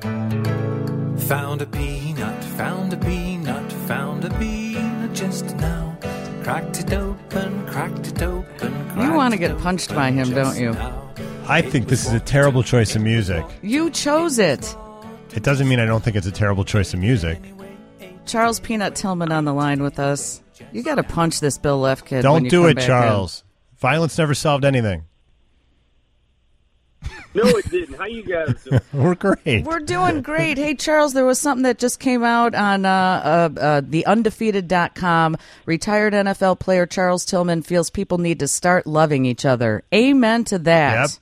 Found a peanut, found a peanut, found a peanut just now. Cracked it open, cracked it open. You want to get punched by him, don't you? I think this is a terrible choice of music. You chose it. It doesn't mean I don't think it's a terrible choice of music. Charles Peanut Tillman on the line with us. You got to punch this Bill Leff kid. Don't when you do come it, back Charles. Violence never solved anything. No, it didn't. How you guys doing? We're great. in. We're doing great. Hey, Charles, there was something that just came out on theundefeated.com. Retired NFL player Charles Tillman feels people need to start loving each other. Amen to that.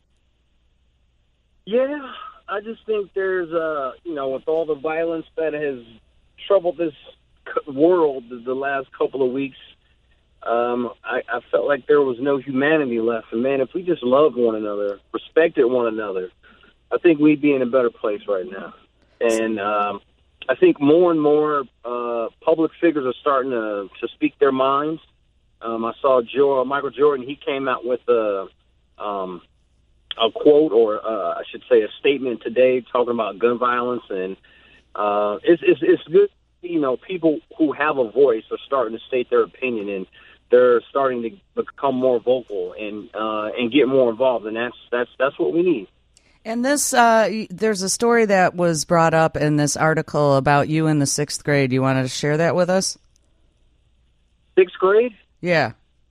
Yep. Yeah, I just think there's, with all the violence that has troubled this world the last couple of weeks, I felt like there was no humanity left. And, man, if we just loved one another, respected one another, I think we'd be in a better place right now. And I think more and more public figures are starting to speak their minds. I saw Michael Jordan. He came out with a quote, or I should say a statement today talking about gun violence. And it's good. People who have a voice are starting to state their opinion, and they're starting to become more vocal and get more involved, and that's what we need. And this, there's a story that was brought up in this article about you in the 6th grade. You wanted to share that with us? 6th grade? Yeah.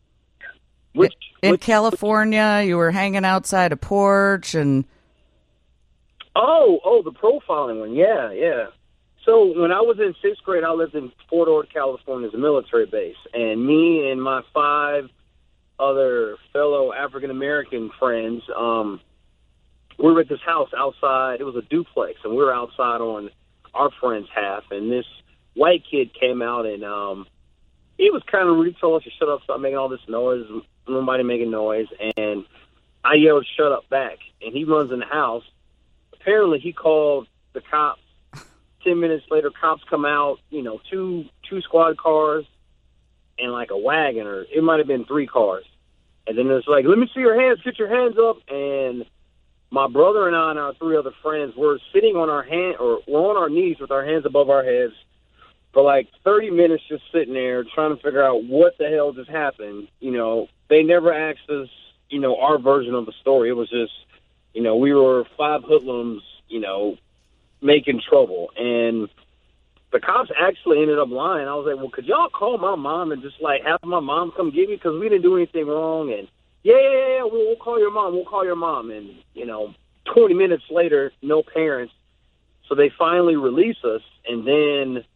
In California, you were hanging outside a porch and... Oh, the profiling one. Yeah. So when I was in 6th grade, I lived in Fort Ord, California, as a military base. And me and my 5 other fellow African-American friends, we were at this house outside. It was a duplex, and we were outside on our friend's half. And this white kid came out, and he was kind of rude. He told us to shut up, stop making all this noise. Nobody making noise. And I yelled, shut up back. And he runs in the house. Apparently, he called the cops. 10 minutes later, cops come out, two squad cars and like a wagon, or it might have been 3 cars. And then it's like, let me see your hands, get your hands up. And my brother and I and our 3 other friends were sitting on we're on our knees with our hands above our heads for like 30 minutes, just sitting there trying to figure out what the hell just happened. They never asked us, our version of the story. It was just, we were 5 hoodlums, making trouble. And the cops actually ended up lying. I was like, well, could y'all call my mom and just like have my mom come get me, because we didn't do anything wrong? And yeah, we'll call your mom. And 20 minutes later, no parents. So they finally release us. And then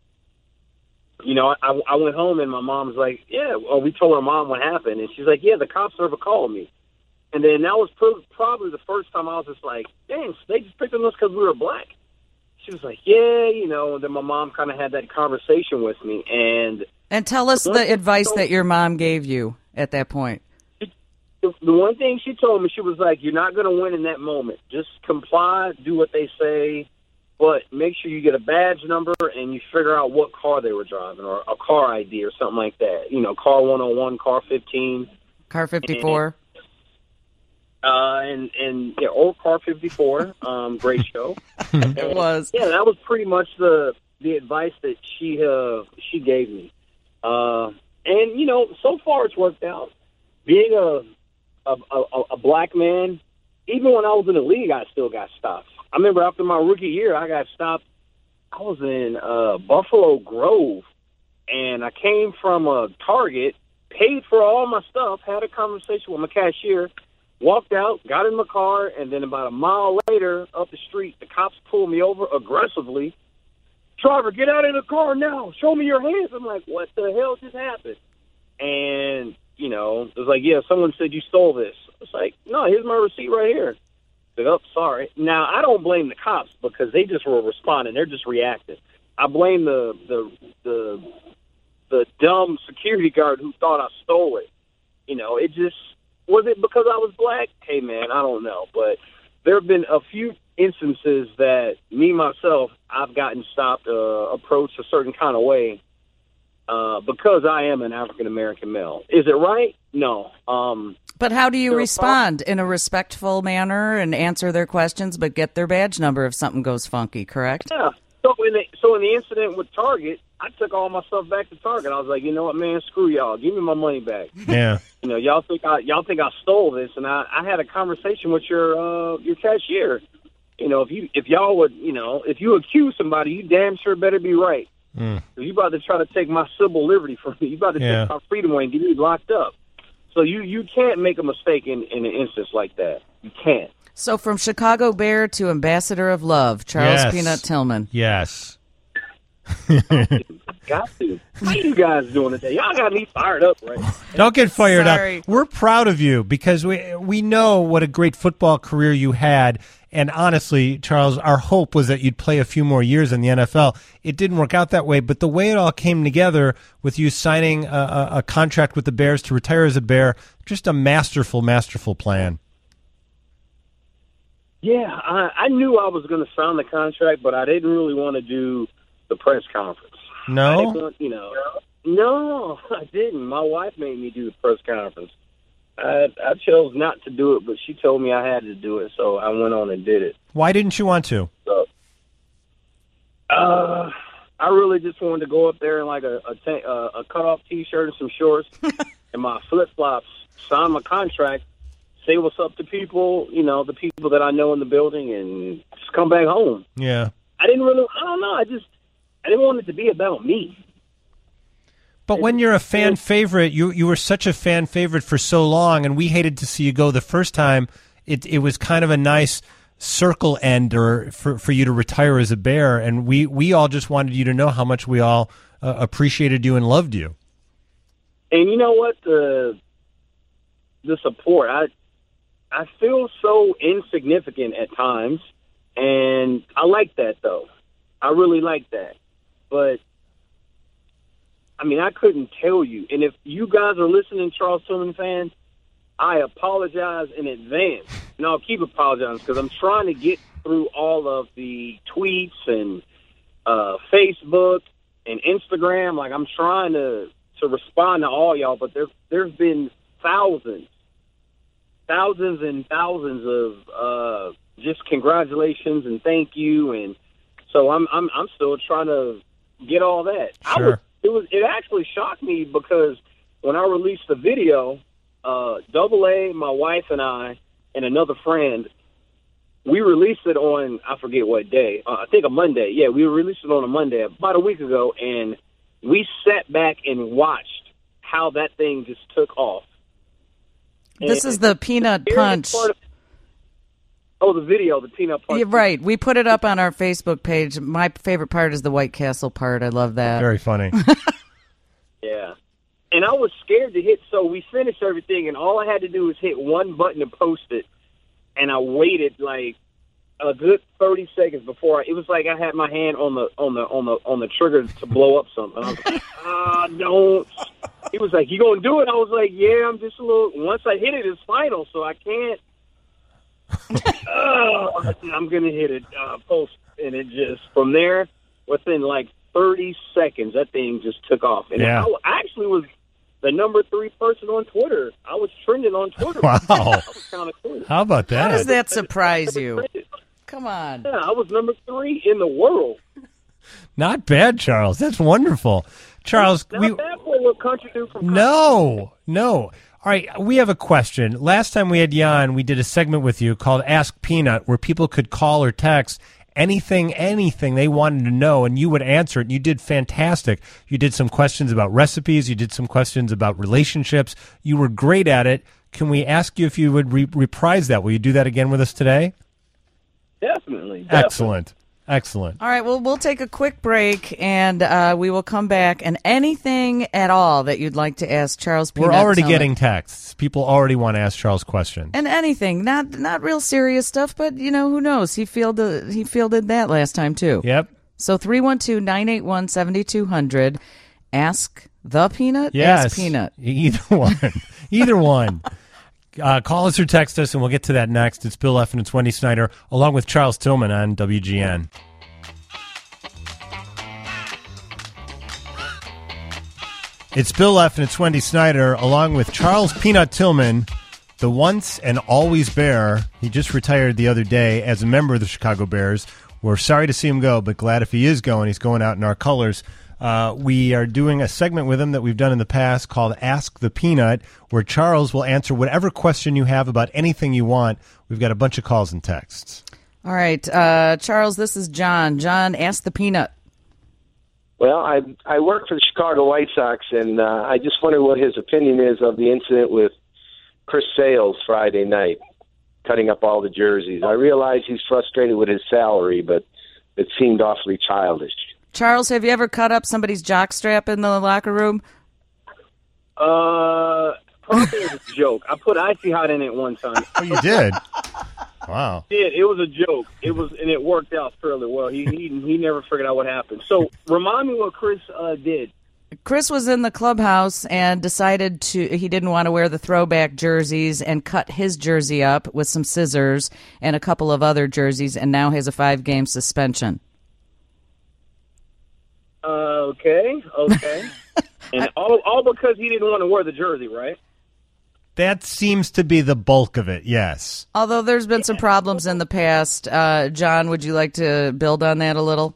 I went home, and my mom's like, yeah, well, we told our mom what happened. And she's like, yeah, the cops never called me. And then that was probably the first time I was just like, dang, they just picked on us because we were black. She was like, yeah, and then my mom kind of had that conversation with me. And tell us the advice that your mom gave you at that point. The one thing she told me, she was like, you're not going to win in that moment. Just comply, do what they say, but make sure you get a badge number and you figure out what car they were driving, or a car ID or something like that. Car 101, car 15. Car 54. Old Car 54, great show. It was. Yeah, that was pretty much the advice that she gave me. So far it's worked out. Being a black man, even when I was in the league, I still got stopped. I remember after my rookie year, I got stopped. I was in Buffalo Grove, and I came from a Target, paid for all my stuff, had a conversation with my cashier, walked out, got in my car, and then about a mile later, up the street, the cops pulled me over aggressively. Driver, get out of the car now. Show me your hands. I'm like, what the hell just happened? And, it was like, yeah, someone said you stole this. It's like, no, here's my receipt right here. I said, oh, sorry. Now, I don't blame the cops because they just were responding. They're just reacting. I blame the dumb security guard who thought I stole it. It just... Was it because I was black? Hey, man, I don't know. But there have been a few instances that me, myself, I've gotten stopped, approached a certain kind of way. because I am an African American male. Is it right? No. But how do you So, respond? In a respectful manner and answer their questions, but get their badge number if something goes funky, correct? Yeah. So in the incident with Target, I took all my stuff back to Target. I was like, you know what, man, screw y'all. Give me my money back. Yeah. You know, y'all think I stole this, and I had a conversation with your cashier. You know, if y'all would, you know, if you accuse somebody, you damn sure better be right. You about to try to take my civil liberty from me. You about to take my freedom away and get me locked up. So you can't make a mistake in an instance like that. You can't. So from Chicago Bear to Ambassador of Love, Charles Yes. Peanut Tillman. Yes. Got to. How you guys doing today? Y'all got me fired up, right? Don't get fired Sorry. up. We're proud of you because we know what a great football career you had. And honestly, Charles, our hope was that you'd play a few more years in the NFL. It didn't work out that way, but the way it all came together with you signing a contract with the Bears to retire as a Bear, just a masterful, masterful plan. Yeah, I knew I was going to sign the contract, but I didn't really want to do the press conference. I No? didn't want, no, I didn't. My wife made me do the press conference. I chose not to do it, but she told me I had to do it, so I went on and did it. Why didn't you want to? So, I really just wanted to go up there in like a cut-off T-shirt and some shorts and my flip-flops, sign my contract, say what's up to people, you know, the people that I know in the building, and just come back home. Yeah. I don't know. I didn't want it to be about me. But when you're a fan favorite, you were such a fan favorite for so long, and we hated to see you go the first time. It was kind of a nice circle ender for you to retire as a Bear, and we all just wanted you to know how much we all appreciated you and loved you. And you know what? The support. I feel so insignificant at times, and I like that, though. I really like that. But, I mean, I couldn't tell you. And if you guys are listening, Charles Tillman fans, I apologize in advance. And I'll keep apologizing because I'm trying to get through all of the tweets and Facebook and Instagram. Like, I'm trying to respond to all y'all, but there's been thousands and thousands of just congratulations and thank you, and so I'm still trying to get all that. Sure. It actually shocked me because when I released the video, Double A, my wife and I, and another friend, we released it on, I forget what day, I think a Monday. Yeah, we released it on a Monday about a week ago, and we sat back and watched how that thing just took off. This is the Peanut Punch. The video, the Peanut Punch. Yeah, right. We put it up on our Facebook page. My favorite part is the White Castle part. I love that. Very funny. Yeah. And I was scared to hit, so we finished everything, and all I had to do was hit one button to post it, and I waited like a good 30 seconds before it was like I had my hand on the trigger to blow up something. I was like, don't. He was like, you gonna do it? I was like, yeah, I'm just a little. Once I hit it, it's final, so I can't. I'm gonna hit it, post, and it just from there, within like 30 seconds, that thing just took off. And Yeah. I actually was the number 3 person on Twitter. I was trending on Twitter. Wow. That was kind of cool. How about How does that? that surprise you? Come on. Yeah, I was number 3 in the world. Not bad, Charles. That's wonderful. Charles, Not bad for a little country dude from No. All right, we have a question. Last time we had you on, we did a segment with you called Ask Peanut, where people could call or text anything they wanted to know, and you would answer it, and you did fantastic. You did some questions about recipes. You did some questions about relationships. You were great at it. Can we ask you if you would reprise that? Will you do that again with us today? Definitely. Excellent. All right, well, we'll take a quick break, and we will come back. And anything at all that you'd like to ask Charles Peanut We're already Tillman. getting texts. People already want to ask Charles questions. And anything, not real serious stuff, but, you know, who knows? He fielded that last time, too. Yep. So 312-981-7200. Ask the Peanut? Yes. Ask Peanut. Either one. Either one. Call us or text us, and we'll get to that next. It's Bill F. and it's Wendy Snyder, along with Charles Tillman on WGN. It's Bill F. and it's Wendy Snyder, along with Charles Peanut Tillman, the once and always Bear. He just retired the other day as a member of the Chicago Bears. We're sorry to see him go, but glad if he is going. He's going out in our colors. We are doing a segment with him that we've done in the past called Ask the Peanut, where Charles will answer whatever question you have about anything you want. We've got a bunch of calls and texts. All right, Charles, this is John. John, ask the Peanut. Well, I work for the Chicago White Sox, and I just wonder what his opinion is of the incident with Chris Sales Friday night, cutting up all the jerseys. I realize he's frustrated with his salary, but it seemed awfully childish. Charles, have you ever cut up somebody's jockstrap in the locker room? Probably as a joke. I put Icy Hot in it one time. Oh, you did? Wow. It was a joke. And it worked out fairly well. He never figured out what happened. So remind me what Chris did. Chris was in the clubhouse and decided he didn't want to wear the throwback jerseys and cut his jersey up with some scissors and a couple of other jerseys, and now has a 5-game suspension. Okay. And all because he didn't want to wear the jersey, right? That seems to be the bulk of it, yes. Although there's been some problems in the past. John, would you like to build on that a little?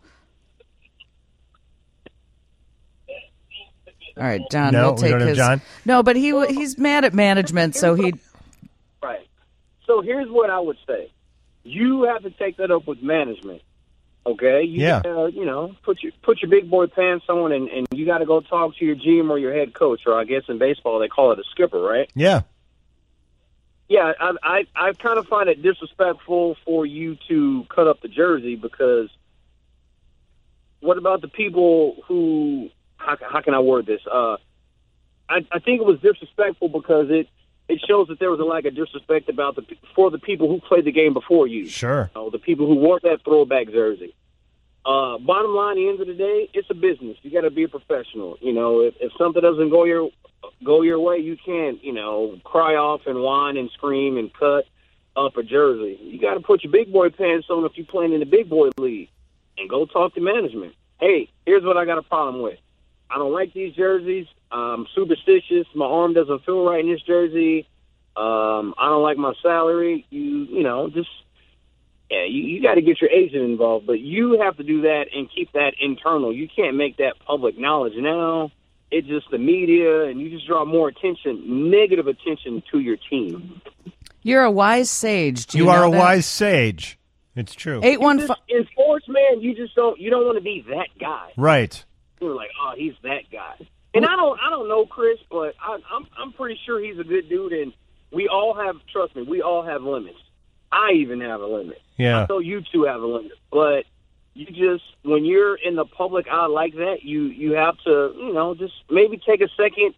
All right, John, No, we'll take we don't have his. John? No, but he's mad at management, so he. Right. So here's what I would say: you have to take that up with management. Okay. Yeah. Put your big boy pants on, and you got to go talk to your GM or your head coach, or I guess in baseball they call it a skipper, right? Yeah. Yeah. I kind of find it disrespectful for you to cut up the jersey, because what about the people who? How can I word this? I think it was disrespectful because it shows that there was a lack of disrespect for the people who played the game before you. Sure. The people who wore that throwback jersey. Bottom line, at the end of the day, it's a business. You got to be a professional. If something doesn't go your way, you can't cry off and whine and scream and cut up a jersey. You got to put your big boy pants on if you're playing in the big boy league, and go talk to management. Hey, here's what I got a problem with. I don't like these jerseys. I'm superstitious. My arm doesn't feel right in this jersey. I don't like my salary. You got to get your agent involved, but you have to do that and keep that internal. You can't make that public knowledge now. It's just the media, and you just draw more negative attention to your team. You're a wise sage. Do you You are know a that? wise sage. It's true. 815. In sports, man, you don't want to be that guy. Right. You're like, oh, he's that guy. And I don't know Chris, but I'm pretty sure he's a good dude, and we all have limits. I even have a limit. Yeah. I know you two have a limit. But when you're in the public eye like that, you have to, just maybe take a second,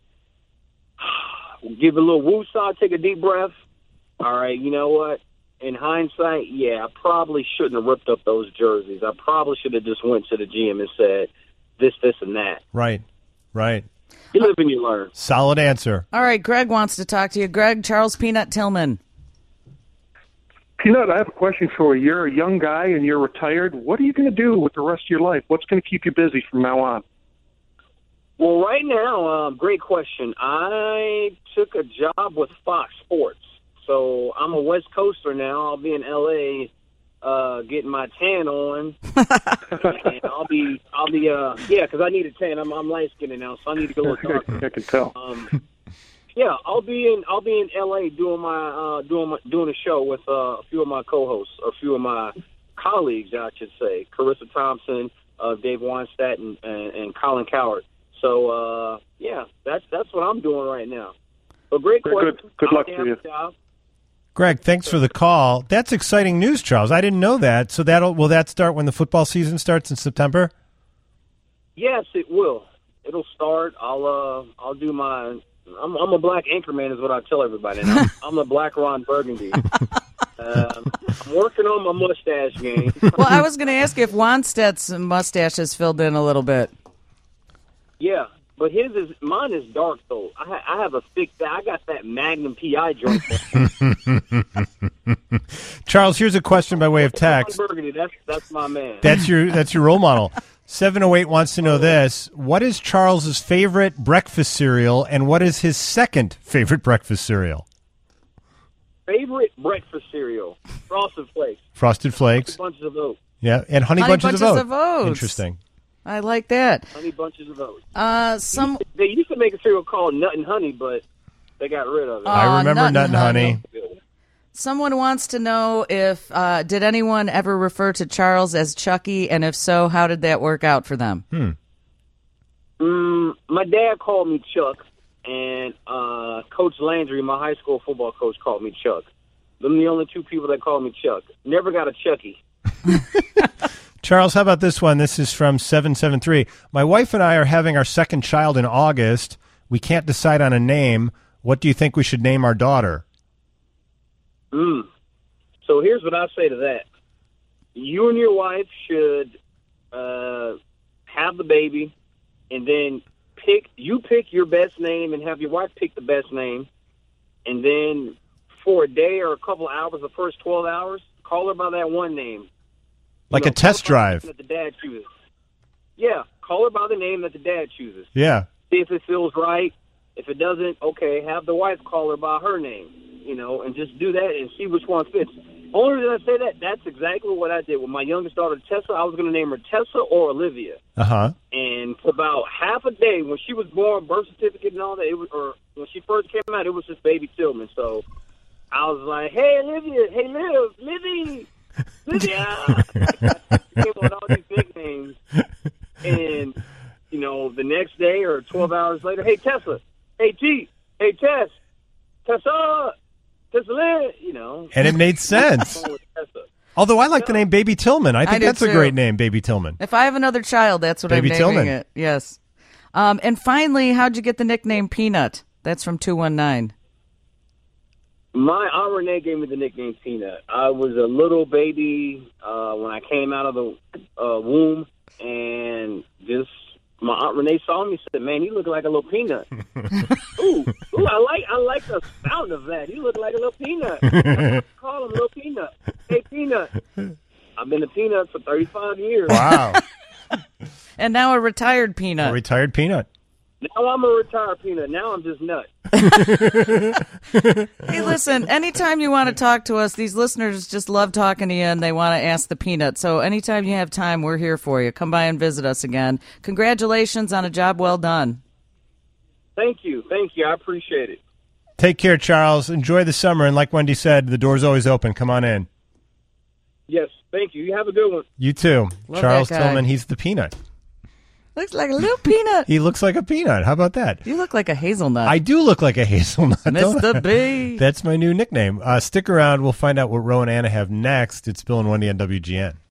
give a little woosah, take a deep breath. All right, you know what? In hindsight, I probably shouldn't have ripped up those jerseys. I probably should have just went to the GM and said, this, and that. Right. You live and you learn. Solid answer. All right, Greg wants to talk to you. Greg, Charles Peanut Tillman. Peanut, I have a question for you. You're a young guy and you're retired. What are you going to do with the rest of your life? What's going to keep you busy from now on? Well, right now, great question. I took a job with Fox Sports. So I'm a West Coaster now. I'll be in L.A. Getting my tan on, and I'll be, because I need a tan. I'm light skinned now, so I need to go look darker. I can tell. I'll be in L.A. doing a show with a few of my co-hosts, or a few of my colleagues, I should say, Carissa Thompson, Dave Weinstadt, and Colin Coward. So that's what I'm doing right now. But great question. Good luck to you. Greg, thanks for the call. That's exciting news, Charles. I didn't know that. So will that start when the football season starts in September? Yes, it will. It'll start. I'll do my. I'm a black anchorman, is what I tell everybody. Now. I'm a black Ron Burgundy. I'm working on my mustache game. Well, I was going to ask if Wannstedt's mustache has filled in a little bit. Yeah. But mine is dark though. I have a thick. I got that Magnum PI joint. Charles, here's a question by way of text. Burgundy, that's my man. That's your role model. 708 wants to know this. What is Charles's favorite breakfast cereal, and what is his second favorite breakfast cereal? Favorite breakfast cereal: Frosted Flakes. Frosted Flakes. Honey Bunches of Oats. Yeah, and Honey Bunches of Oats. Interesting. I like that. Honey Bunches of Oats. They used to make a cereal called Nut and Honey, but they got rid of it. I remember Nut and Honey. Someone wants to know if did anyone ever refer to Charles as Chucky, and if so, how did that work out for them? My dad called me Chuck, and Coach Landry, my high school football coach, called me Chuck. Them the only two people that called me Chuck. Never got a Chucky. Charles, how about this one? This is from 773. My wife and I are having our second child in August. We can't decide on a name. What do you think we should name our daughter? So here's what I say to that. You and your wife should have the baby, and then pick your best name and have your wife pick the best name. And then for a day or a couple hours, the first 12 hours, call her by that one name. Like a test drive. That the dad chooses. Yeah, call her by the name that the dad chooses. Yeah. See if it feels right. If it doesn't, okay, have the wife call her by her name, and just do that and see which one fits. Only reason I say that, that's exactly what I did with my youngest daughter, Tessa. I was going to name her Tessa or Olivia. Uh-huh. And for about half a day, when she was born, birth certificate and all that, or when she first came out, it was just baby Tillman. So I was like, hey, Olivia, hey, Livy, Livia. Came up with all these nicknames. And, the next day or 12 hours later, hey, Tessa, hey, T, hey, Tess, Tessa, Tessa, And it made sense. Although I like the name Baby Tillman. I think that's a great name, Baby Tillman. If I have another child, that's what Baby I'm naming Tillman. it. Yes. And finally, how'd you get the nickname Peanut? That's from 219. My Aunt Renee gave me the nickname Peanut. I was a little baby when I came out of the womb, and my Aunt Renee saw me and said, "Man, you look like a little peanut." ooh, I like the sound of that. You look like a little peanut. Call him Little Peanut. Hey, Peanut. I've been a peanut for 35 years. Wow. And now a retired peanut. A retired peanut. Now I'm a retired peanut. Now I'm just nut. Hey, listen, anytime you want to talk to us, these listeners just love talking to you and they want to ask the peanut. So anytime you have time, we're here for you. Come by and visit us again. Congratulations on a job well done. Thank you. I appreciate it. Take care, Charles. Enjoy the summer. And like Wendy said, the door's always open. Come on in. Yes, thank you. You have a good one. You too. Love Charles that guy. Tillman, he's the peanut. Looks like a little peanut. He looks like a peanut. How about that? You look like a hazelnut. I do look like a hazelnut. Mr. B. That's my new nickname. Stick around. We'll find out what Ro and Anna have next. It's Bill and Wendy on WGN.